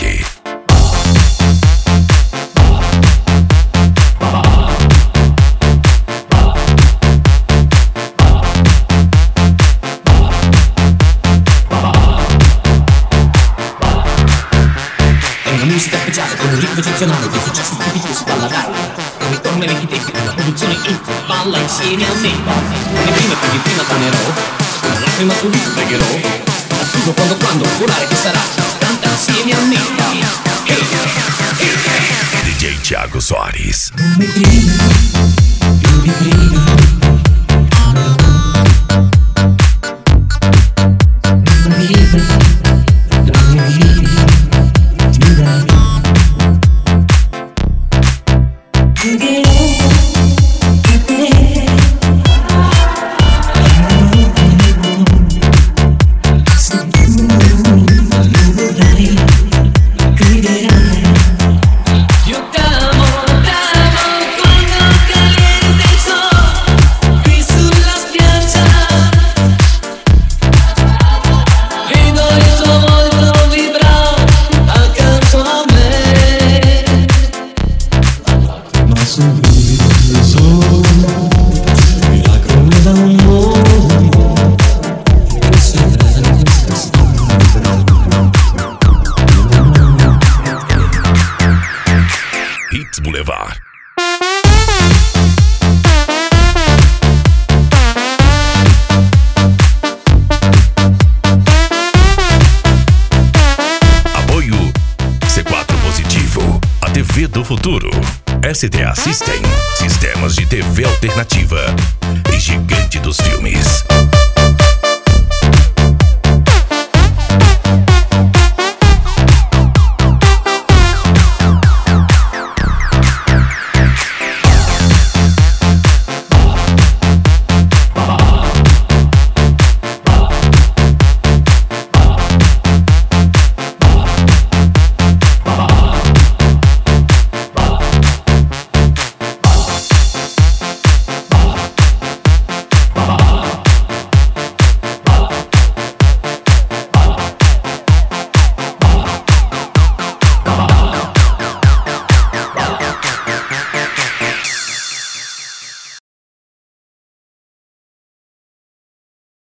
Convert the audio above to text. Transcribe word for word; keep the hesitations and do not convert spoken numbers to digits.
Party. Musica speciale con un ritmo eccezionale di successi tipici si balla dai. Con ritorno e vecchi tempi, una produzione hit, balla insieme a me. Le prime per di prima tornerò, una lacrima sul viso pregherò. Accuso quando quando volare che sarà, canta insieme a me. Hey, hey, hey. D J Thiago Soares. Non mi prima, più di prima. Non mi prima, non mi prima. Hits Boulevard. Apoio C quatro Positivo, a T V do futuro. S T A System, sistemas de T V alternativa e Gigante dos Filmes.